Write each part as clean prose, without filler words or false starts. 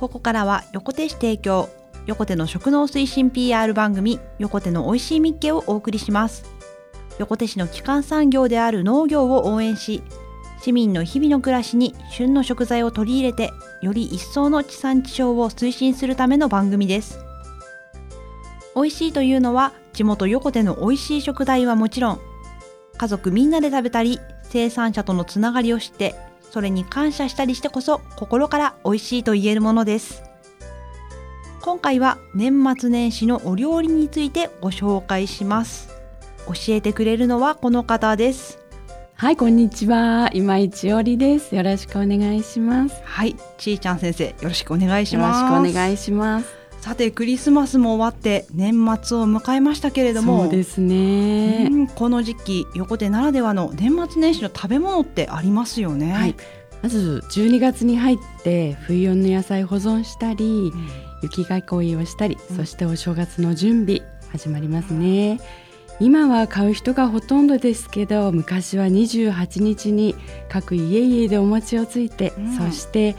ここからは横手市提供、横手の食農推進 PR 番組、横手のおいしいみっけをお送りします。横手市の基幹産業である農業を応援し、市民の日々の暮らしに旬の食材を取り入れて、より一層の地産地消を推進するための番組です。おいしいというのは、地元横手のおいしい食材はもちろん、家族みんなで食べたり、生産者とのつながりを知って、それに感謝したりしてこそ心からおいしいと言えるものです。今回は年末年始のお料理についてご紹介します。教えてくれるのはこの方です。 はい、こんにちは。今井千織です。よろしくお願いします。 はい、ちーちゃん先生、よろしくお願いします。 よろしくお願いします。 さて、クリスマスも終わって年末を迎えましたけれども、 そうですね、 この時期横手ならではの年末年始の食べ物ってありますよね。 はい、まず12月に入って冬用の野菜保存したり、雪囲いをしたり、そしてお正月の準備始まりますね。今は買う人がほとんどですけど、昔は28日に各家々でお餅をついて、そして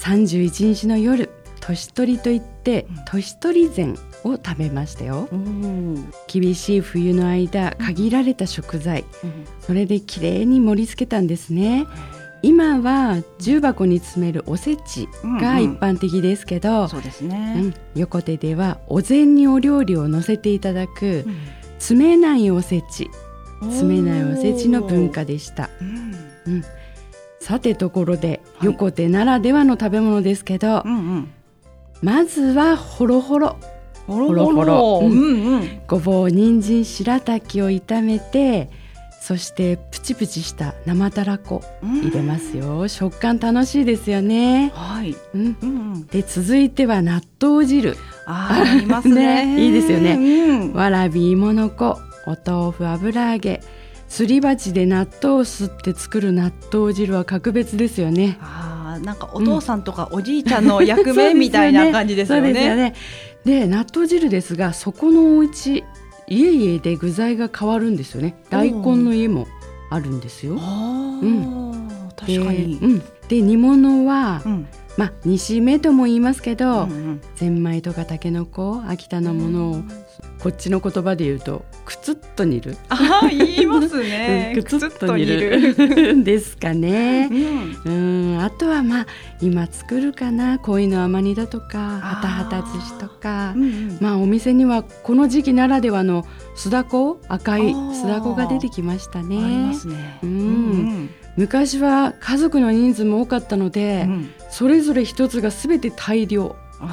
31日の夜、年取りといって年取り膳を食べましたよ。厳しい冬の間、限られた食材、それできれいに盛り付けたんですね。今は重箱に詰めるおせちが一般的ですけど、 そうですね、 横手ではお膳にお料理を乗せていただく、詰めないおせちの文化でした。さて、ところで、横手ならではの食べ物ですけど、まずはホロホロ、ごぼう、人参、白滝を炒めて、そしてプチプチした生たらこ入れますよ。食感楽しいですよね。で、続いては納豆汁。 ありますね。 いいですよね。わらび、芋の子、お豆腐、油揚げ、すり鉢で納豆をすって作る納豆汁は格別ですよね。 なんかお父さんとかおじいちゃんの役目みたいな感じですよね。 そうですよね。で、納豆汁ですが、そこのお家、家々で具材が変わるんですよね。大根の家もあるんですよ。確かに。で、煮物は、煮しめとも言いますけど、ゼンマイとかタケノコ、秋田のものをこっちの言葉で言うとくつっと煮る。 言いますね。 くつっと煮るですかね。あとは今作るかな、恋の甘煮だとか、はたはた寿司とか、お店にはこの時期ならではの酢だこ、赤い酢だこが出てきましたね。 ありますね。 昔は家族の人数も多かったので、それぞれ一つが全て大量。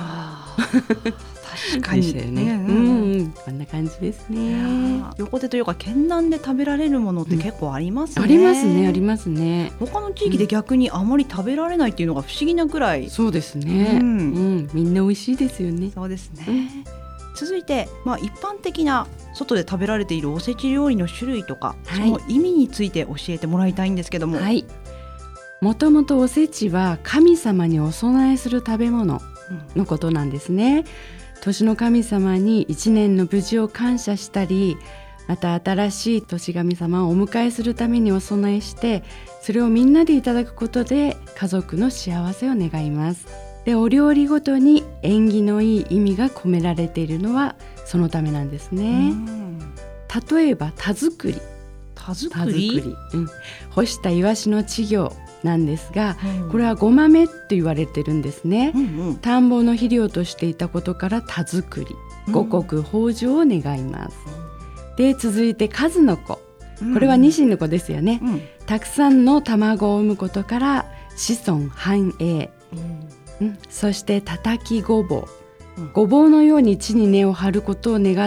確かにでしたよね。こんな感じですね。 横手というか県南で食べられるものって結構ありますね。 ありますね、ありますね。 他の地域で逆にあまり食べられないっていうのが不思議なくらい。 そうですね。みんな美味しいですよね。 そうですね。続いて、一般的な外で食べられているおせち料理の種類とか、その意味について教えてもらいたいんですけども。もともとおせちは神様にお供えする食べ物のことなんですね。年の神様に一年の無事を感謝したり、また新しい年神様をお迎えするためにお供えして、それをみんなでいただくことで家族の幸せを願います。で、お料理ごとに縁起のいい意味が込められているのはそのためなんですね。例えば田作り、干したイワシの稚魚なんですが、これはごまめって言われてるんですね。田んぼの肥料としていたことから田作り、五穀豊穣を願います。で、続いて数の子、これはニシンの子ですよね。たくさんの卵を産むことから子孫繁栄。そして叩きごぼう、ごぼうのように地に根を張ることを願って、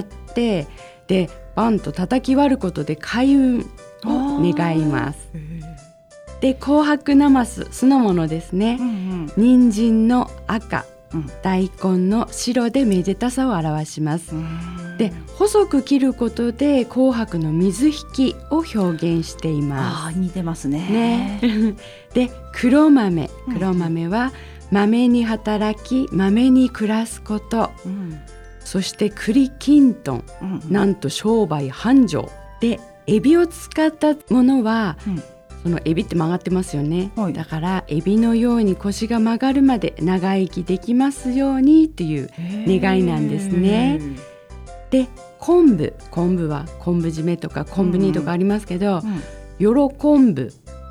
で、バンと叩き割ることで開運を願います。で、紅白なます酢の物ですね。人参の赤、大根の白でめでたさを表します。で、細く切ることで紅白の水引きを表現しています。 似てますね。 で、黒豆は豆に働き豆に暮らすこと、そして栗きんとん、なんと商売繁盛で、エビを使ったものは、 そのエビって曲がってますよね、 はい、 だからエビのように腰が曲がるまで長生きできますようにっていう願いなんですね。で昆布は昆布締めとか昆布煮とかありますけど、よろ昆布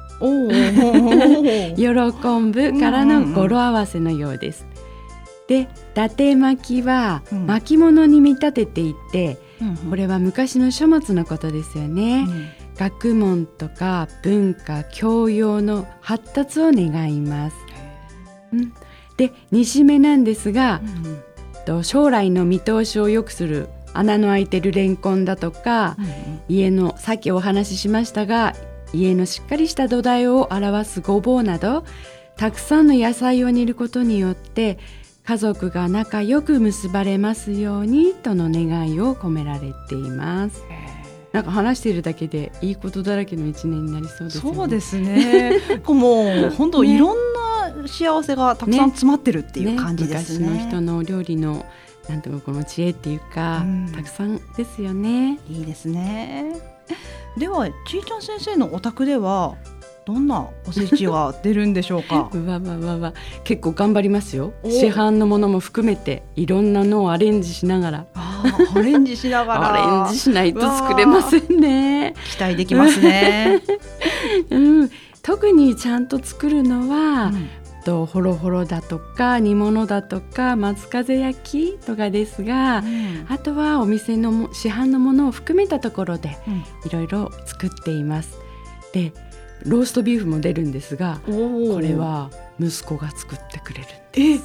よろ昆布からの語呂合わせのようです。で伊達巻きは巻物に見立てていて、これは昔の書物のことですよね、学問とか文化教養の発達を願います、で煮しめなんですが、将来の見通しを良くする穴の開いてるレンコンだとか、家のさっきお話ししましたが家のしっかりした土台を表すごぼうなどたくさんの野菜を煮ることによって家族が仲良く結ばれますようにとの願いを込められています。なんか話しているだけでいいことだらけの一年になりそうですよね。 そうですねもう本当いろんな幸せがたくさん詰まってるっていう感じですね。 昔の人の料理のなんていうかこの知恵っていうか、たくさんですよね。 いいですね。ではちーちゃん先生のお宅ではどんなおせちが出るんでしょうか結構頑張りますよ。市販のものも含めていろんなのをアレンジしながらアレンジしながらアレンジしないと作れませんね。 期待できますね、 特にちゃんと作るのは、ホロホロだとか煮物だとか松風焼きとかですが、あとはお店の市販のものを含めたところでいろいろ作っています。でローストビーフも出るんですが、これは息子が作ってくれるんです。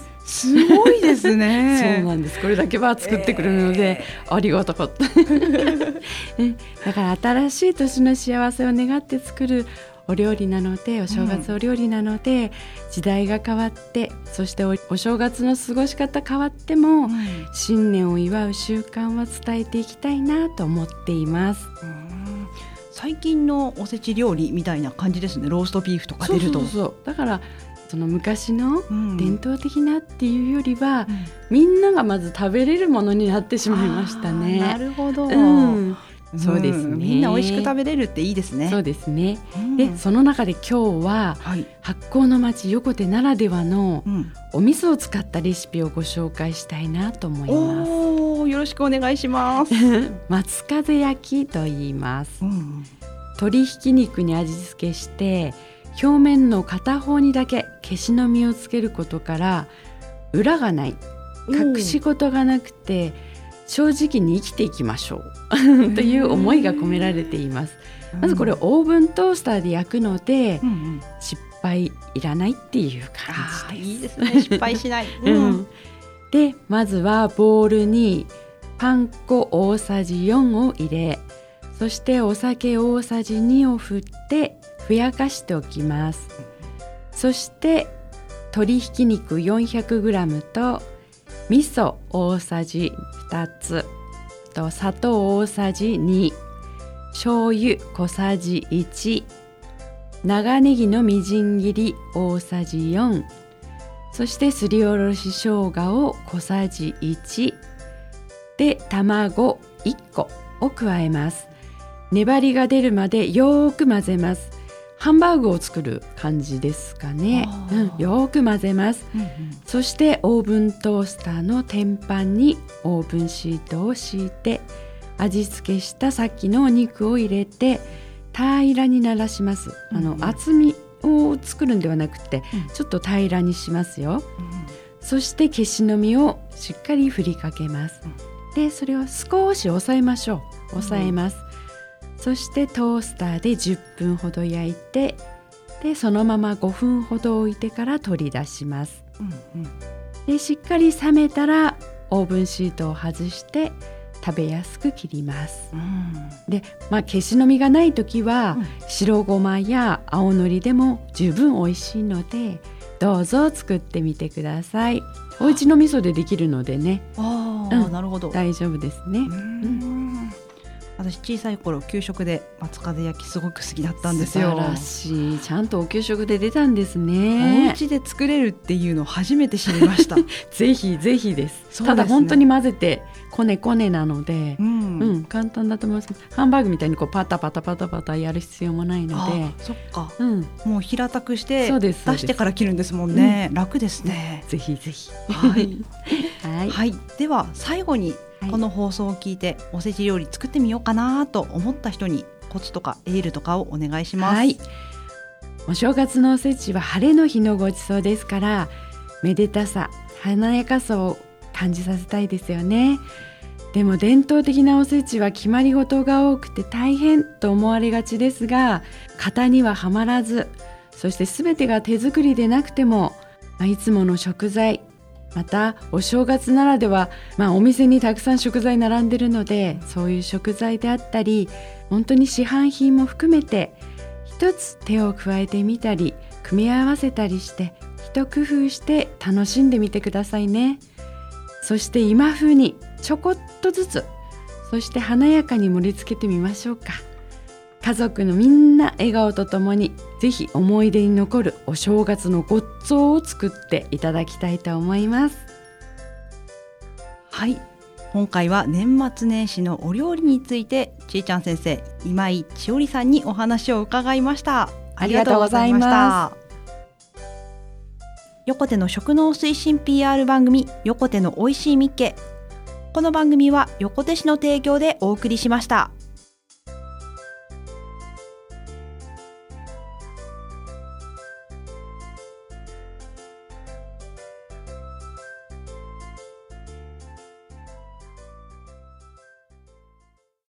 すごいですねそうなんです。これだけは作ってくれるので、ありがたかっただから新しい年の幸せを願って作るお料理なので、お正月お料理なので、時代が変わってそしてお正月の過ごし方変わっても、新年を祝う習慣は伝えていきたいなと思っています。 最近のおせち料理みたいな感じですね。ローストビーフとか出ると。 そうだからその昔の伝統的なっていうよりは、みんながまず食べれるものになってしまいましたね。 なるほど、 そうですね。 みんな美味しく食べれるっていいですね。 そうですね、でその中で今日は、発酵の町横手ならではのお味噌を使ったレシピをご紹介したいなと思います。 よろしくお願いします松風焼きと言います、鶏ひき肉に味付けして表面の片方にだけ消しの実をつけることから裏がない、隠し事がなくて正直に生きていきましょうという思いが込められています。まずこれオーブントースターで焼くので、失敗いらないっていう感じです。 いいですね、失敗しない、 でまずはボウルにパン粉大さじ4を入れ、そしてお酒大さじ2を振ってふやかしておきます。そして鶏ひき肉 400g と味噌大さじ2つと砂糖大さじ2、醤油小さじ1、長ネギのみじん切り大さじ4、そしてすりおろし生姜を小さじ1で卵1個を加えます。粘りが出るまでよく混ぜます。ハンバーグを作る感じですかね、よく混ぜます、そしてオーブントースターの天板にオーブンシートを敷いて味付けしたさっきのお肉を入れて平らにならします。厚みを作るんではなくて、ちょっと平らにしますよ、そして消しの実をしっかり振りかけます、でそれを少し押さえましょう。押さえます、そしてトースターで10分ほど焼いて、でそのまま5分ほど置いてから取り出します、でしっかり冷めたらオーブンシートを外して食べやすく切ります、で、消しの実がないときは、白ごまや青のりでも十分美味しいのでどうぞ作ってみてください。お家の味噌でできるのでね、 なるほど、 大丈夫ですね。 私小さい頃給食で松風焼きすごく好きだったんですよ。 素晴らしい、ちゃんとお給食で出たんですね。 お家で作れるっていうのを初めて知りましたぜひぜひです。ただ本当に混ぜてこねこねなので、 簡単だと思います。ハンバーグみたいにこうパタパタパタパタやる必要もないので。 そっか、もう平たくして出してから切るんですもんね。楽ですね。 ぜひぜひ。 はい、では最後にこの放送を聞いておせち料理作ってみようかなと思った人にコツとかエールとかをお願いします。 お正月のおせちは晴れの日のごちそうですから、めでたさ華やかさを感じさせたいですよね。でも伝統的なおせちは決まり事が多くて大変と思われがちですが、型にははまらず、そして全てが手作りでなくても、いつもの食材、またお正月ならでは、お店にたくさん食材並んでるので、そういう食材であったり本当に市販品も含めて一つ手を加えてみたり組み合わせたりして一工夫して楽しんでみてくださいね。そして今風にちょこっとずつ、そして華やかに盛り付けてみましょうか。家族のみんな笑顔とともにぜひ思い出に残るお正月のごっつおを作っていただきたいと思います。今回は年末年始のお料理についてちーちゃん先生、今井千織さんにお話を伺いました。ありがとうございました。横手の食農推進 PR 番組、横手のおいしいみっけ。この番組は横手市の提供でお送りしました。